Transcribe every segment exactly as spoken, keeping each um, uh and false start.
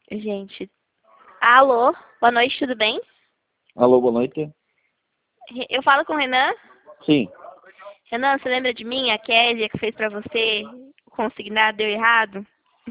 Gente, alô, boa noite, tudo bem? Alô, boa noite. Eu falo com o Renan. Sim. Renan, você lembra de mim, a Kézia, que fez pra você o consignado deu errado?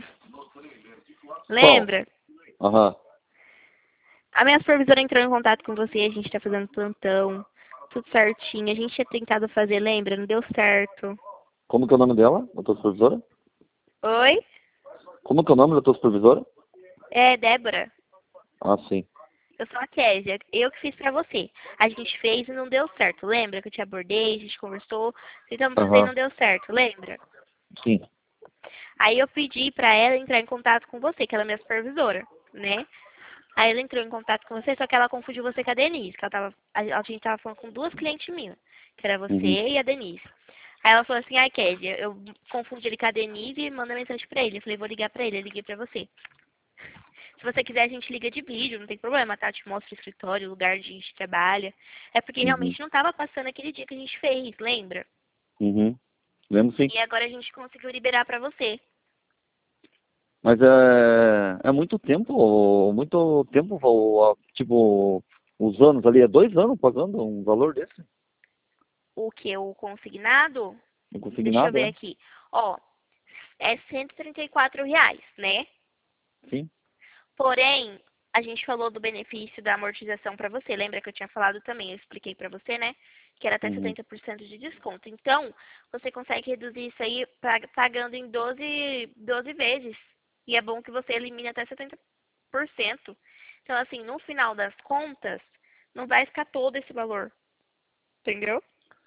Qual? Lembra? Aham. A minha supervisora entrou em contato com você, a gente tá fazendo plantão, tudo certinho. A gente tinha tentado fazer, lembra? Não deu certo. Como que é o nome dela, da tua supervisora? Oi? Como que é o nome da tua supervisora? É, Débora. Ah, sim. Eu sou a Kézia, eu que fiz pra você. A gente fez e não deu certo, lembra? Que eu te abordei, a gente conversou, tentamos fazer e Aham. não deu certo, lembra? Sim. Aí eu pedi pra ela entrar em contato com você, que ela é minha supervisora, né? Aí ela entrou em contato com você, só que ela confundiu você com a Denise, que ela tava, a a gente tava falando com duas clientes minhas, que era você Uhum. e a Denise. Aí ela falou assim, ai Kézia, eu confundi ele com a Denise e manda mensagem pra ele. Eu falei, vou ligar pra ele, eu liguei pra você. Se você quiser, a gente liga de vídeo, não tem problema, tá? Eu te mostro o escritório, o lugar onde a gente trabalha. É porque Uhum. realmente não tava passando aquele dia que a gente fez, lembra? Uhum. Lembro sim. E agora a gente conseguiu liberar pra você. Mas é, é muito tempo, muito tempo, ó, tipo, os anos ali, é dois anos pagando um valor desse? O que? O consignado? Não consegui Deixa eu nada, ver é? aqui. Ó, é cento e trinta e quatro reais, né? Sim. Porém, a gente falou do benefício da amortização para você. Lembra que eu tinha falado também? Eu expliquei para você, né? Que era até Uhum. setenta por cento de desconto. Então, você consegue reduzir isso aí pag- pagando em doze, doze vezes. E é bom que você elimine até setenta por cento. Então, assim, no final das contas, não vai ficar todo esse valor. Entendeu?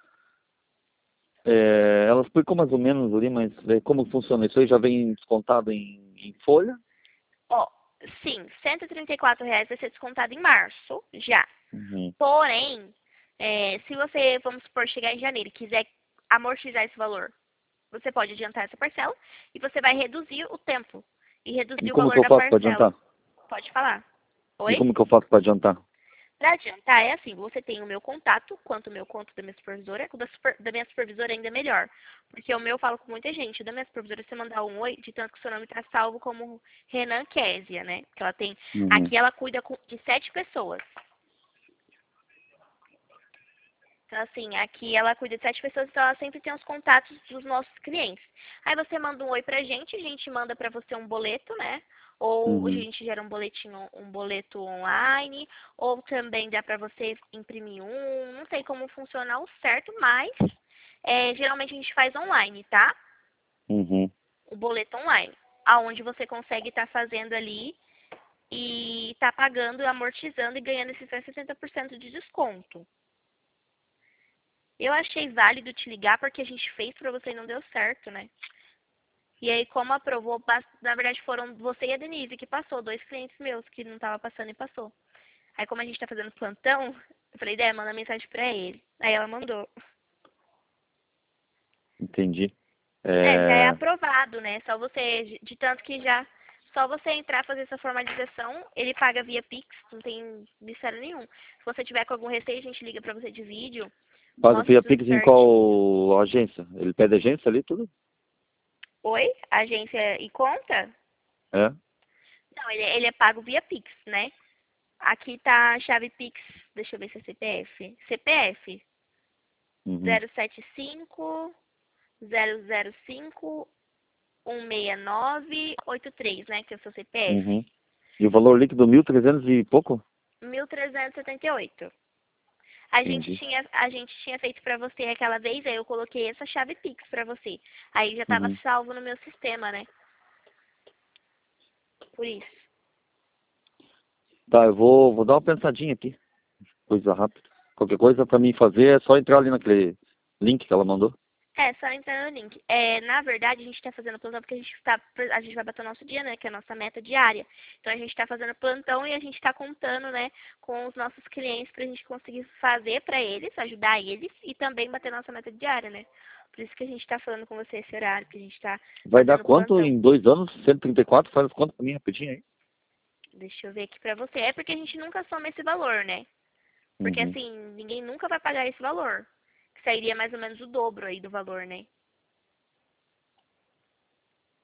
É, ela explicou mais ou menos ali, mas é, como funciona isso aí? Já vem descontado em, em folha? Ó, sim, cento e trinta e quatro reais vai ser descontado em março, já. Uhum. Porém, é, se você, vamos supor, chegar em janeiro e quiser amortizar esse valor, você pode adiantar essa parcela e você vai reduzir o tempo e E reduzir o como que valor eu da faço para parcela. adiantar? Pode falar. E Oi? como que eu faço para adiantar? Para adiantar, é assim, você tem o meu contato, quanto o meu conto da minha supervisora, o da, super, da minha supervisora ainda é melhor. Porque o meu eu falo com muita gente, o da minha supervisora você mandar um oi, de tanto que o seu nome está salvo como Renan Késia, né? Que ela tem, Uhum. aqui ela cuida com- de sete pessoas. Então, assim, aqui ela cuida de sete pessoas, então ela sempre tem os contatos dos nossos clientes. Aí você manda um oi pra gente, a gente manda pra você um boleto, né? Ou a Uhum. gente gera um boletinho, um boleto online, ou também dá pra você imprimir um, não sei como funciona o certo, mas é, geralmente a gente faz online, tá? Uhum. O boleto online, aonde você consegue estar fazendo ali e tá pagando, amortizando e ganhando esses sessenta por cento de desconto. Eu achei válido te ligar porque a gente fez pra você e não deu certo, né? E aí, como aprovou, na verdade foram você e a Denise que passou, dois clientes meus que não tava passando e passou. Aí, como a gente tá fazendo plantão, eu falei, ideia, manda mensagem pra ele. Aí ela mandou. Entendi. É, já é É, aprovado, né? Só você, de tanto que já, só você entrar fazer essa formalização, ele paga via Pix, não tem mistério nenhum. Se você tiver com algum receio, a gente liga pra você de vídeo, paga mostra via tudo Pix em certinho. qual agência? Ele pede agência ali, tudo? Oi? Agência e conta? É? Não, ele, ele é pago via Pix, né? Aqui tá a chave Pix, deixa eu ver se é C P F. C P F Uhum. zero sete cinco zero zero cinco um seis nove oito três, né? Que é o seu C P F. Uhum. E o valor líquido mil e trezentos e pouco? mil trezentos e setenta e oito. A gente Entendi. tinha, a gente tinha feito pra você aquela vez, aí eu coloquei essa chave Pix pra você. Aí já tava Uhum. salvo no meu sistema, né? Por isso. Tá, eu vou, vou dar uma pensadinha aqui. Coisa rápida. Qualquer coisa pra mim fazer é só entrar ali naquele link que ela mandou. É, só entrar no link. É, na verdade, a gente está fazendo plantão porque a gente, tá, a gente vai bater o nosso dia, né? Que é a nossa meta diária. Então, a gente está fazendo plantão e a gente está contando, né? Com os nossos clientes para a gente conseguir fazer para eles, ajudar eles e também bater nossa meta diária, né? Por isso que a gente está falando com você esse horário, que a gente está Vai dar fazendo quanto plantão. em dois anos? cento e trinta e quatro? Faz quanto pra mim rapidinho aí? Deixa eu ver aqui para você. É porque a gente nunca soma esse valor, né? Porque, Uhum. assim, ninguém nunca vai pagar esse valor. Que sairia mais ou menos o dobro aí do valor, né?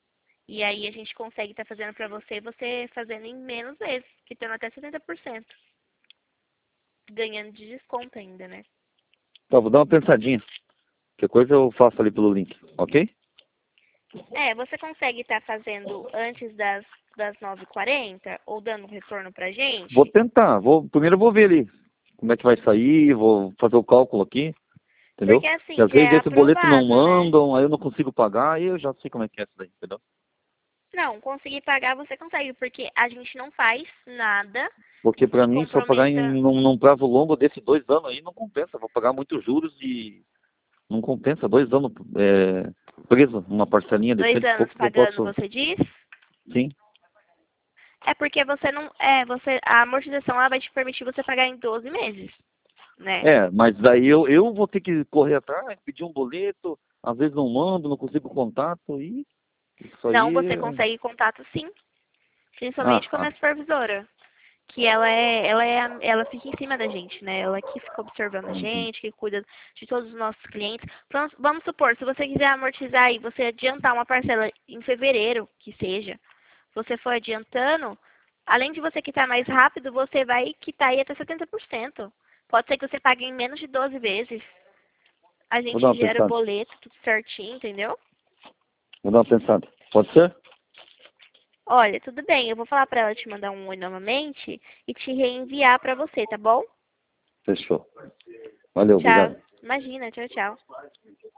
E aí a gente consegue estar fazendo para você, você fazendo em menos vezes, quitando até setenta por cento. Ganhando de desconto ainda, né? Tá, vou dar uma pensadinha. Qualquer coisa eu faço ali pelo link, ok? É, você consegue estar fazendo antes das, das nove e quarenta ou dando retorno pra gente? Vou tentar. Vou, primeiro eu vou ver ali como é que vai sair, vou fazer o cálculo aqui, entendeu? Porque assim, E às já vezes é esse boleto não aprovado, né? mandam, aí eu não consigo pagar, aí eu já sei como é que é isso daí, entendeu? Não, conseguir pagar você consegue, porque a gente não faz nada Porque pra que mim, se eu pagar em comprometa num, num prazo longo desses dois anos aí, não compensa. Vou pagar muitos juros e não compensa. Dois anos é, preso numa parcelinha de dois cento e anos pouco que eu pagando, posso. você diz? Sim. É porque você não. É, você. A amortização ela vai te permitir você pagar em doze meses, né? É, mas daí eu, eu vou ter que correr atrás, pedir um boleto, às vezes não mando, não consigo contato, e isso Não, aí. você consegue contato sim, Ah, principalmente com a ah, minha supervisora. Que ela é, ela é, a- ela fica em cima da gente, né? Ela que fica observando a uhum. gente, que cuida de todos os nossos clientes. Vamos, vamos supor, se você quiser amortizar e você adiantar uma parcela em fevereiro, que seja, você for adiantando, além de você quitar mais rápido, você vai quitar aí até setenta por cento. Pode ser que você pague em menos de doze vezes. A Vou dar gente uma gera o pensada. boleto, tudo certinho, entendeu? Vou dar uma pensada. Pode ser? Olha, tudo bem, eu vou falar pra ela te mandar um oi novamente e te reenviar pra você, tá bom? Fechou. Valeu, Tchau. obrigado. Imagina, tchau, tchau.